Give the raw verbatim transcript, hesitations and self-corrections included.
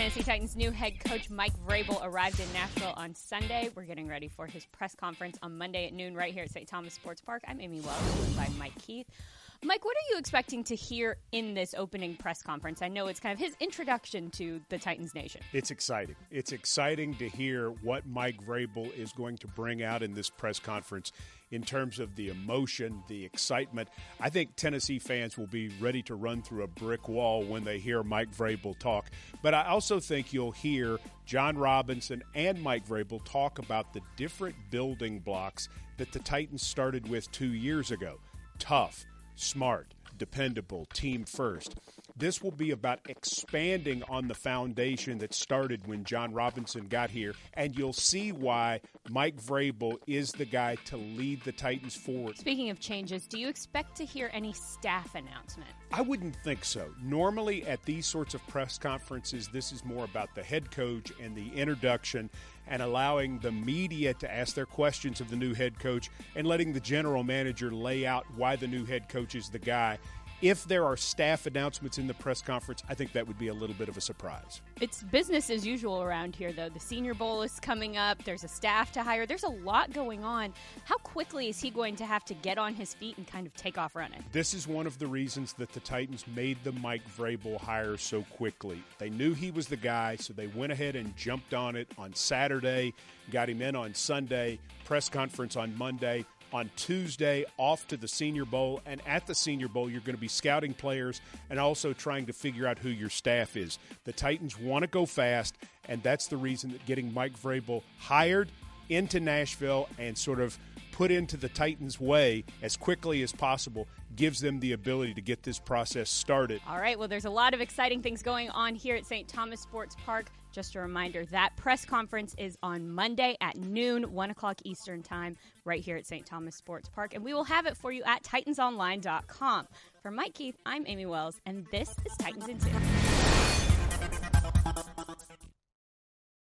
Tennessee Titans' new head coach Mike Vrabel arrived in Nashville on Sunday. We're getting ready for his press conference on Monday at noon right here at Saint Thomas Sports Park. I'm Amy Wells, joined by Mike Keith. Mike, what are you expecting to hear in this opening press conference? I know it's kind of his introduction to the Titans Nation. It's exciting. It's exciting to hear what Mike Vrabel is going to bring out in this press conference in terms of the emotion, the excitement. I think Tennessee fans will be ready to run through a brick wall when they hear Mike Vrabel talk. But I also think you'll hear John Robinson and Mike Vrabel talk about the different building blocks that the Titans started with two years ago. Tough, smart, dependable, team first. This will be about expanding on the foundation that started when John Robinson got here, and you'll see why Mike Vrabel is the guy to lead the Titans forward. Speaking of changes, do you expect to hear any staff announcement? I wouldn't think so. Normally at these sorts of press conferences, this is more about the head coach and the introduction and allowing the media to ask their questions of the new head coach and letting the general manager lay out why the new head coach is the guy. If there are staff announcements in the press conference, I think that would be a little bit of a surprise. It's business as usual around here, though. The Senior Bowl is coming up. There's a staff to hire. There's a lot going on. How quickly is he going to have to get on his feet and kind of take off running? This is one of the reasons that the Titans made the Mike Vrabel hire so quickly. They knew he was the guy, so they went ahead and jumped on it on Saturday, got him in on Sunday, press conference on Monday. On Tuesday, off to the Senior Bowl, and at the Senior Bowl, you're going to be scouting players and also trying to figure out who your staff is. The Titans want to go fast, and that's the reason that getting Mike Vrabel hired into Nashville and sort of put into the Titans' way as quickly as possible gives them the ability to get this process started. All right, well, there's a lot of exciting things going on here at Saint Thomas Sports Park. Just a reminder, that press conference is on Monday at noon, one o'clock Eastern time, right here at Saint Thomas Sports Park. And we will have it for you at Titans Online dot com. For Mike Keith, I'm Amy Wells, and this is Titans in Two.